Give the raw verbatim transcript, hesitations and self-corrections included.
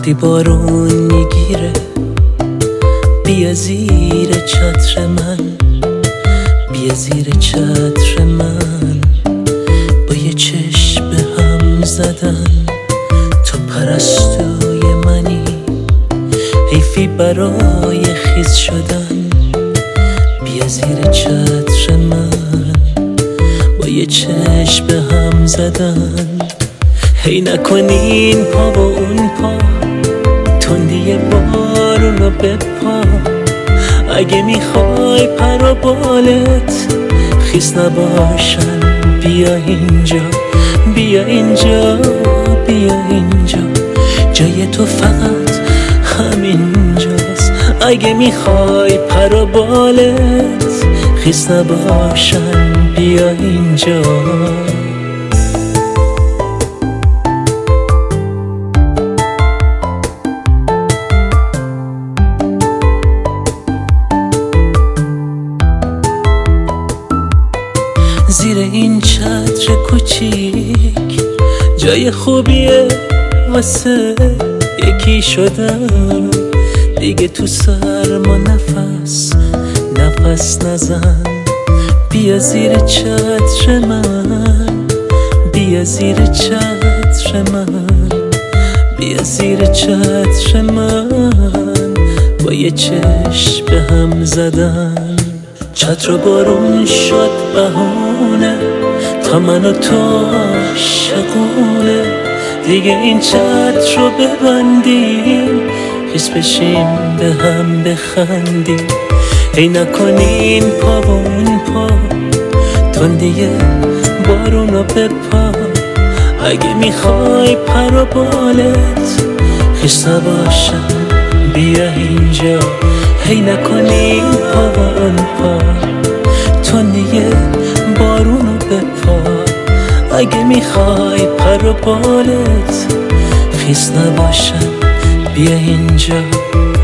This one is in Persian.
وقتی بارون میگیره بیا زیر چتر من، بیا زیر چتر من، با یه چشم به هم زدن. تو پرستوی منی، حیفی برای خیز شدن. بیا زیر چتر من، با یه چشم به هم زدن. هی نکنین پا با اون پا، تندی بارونو بپا. اگه میخوای پر و بالت خیس نباشن، بیا اینجا، بیا اینجا، بیا اینجا. جای تو فقط همینجاست. اگه میخوای پر و بالت خیس نباشن، بیا اینجا. زیر این چتر کوچیک جای خوبیه واسه یکی شدن. دیگه تو سرما نفس نفس نزن. بیا زیر چتر من، بیا زیر چتر من، بیا زیر چتر من، با یه چشم به هم زدن. چتر و بارون شد بهونه تا من و تو عاشقونه. دیگه این چتر رو ببندیم، حس بشیم به هم بخندیم. ای نکنین پا و اون پا، تندی بارونو بپا. اگه میخوای پر و بالت خیس نباشن، بیا اینجا. هی نکنین پا و اون پا، تندی بارونو بپا. اگه میخوای پر و بالت خیس نباشن، بیا اینجا.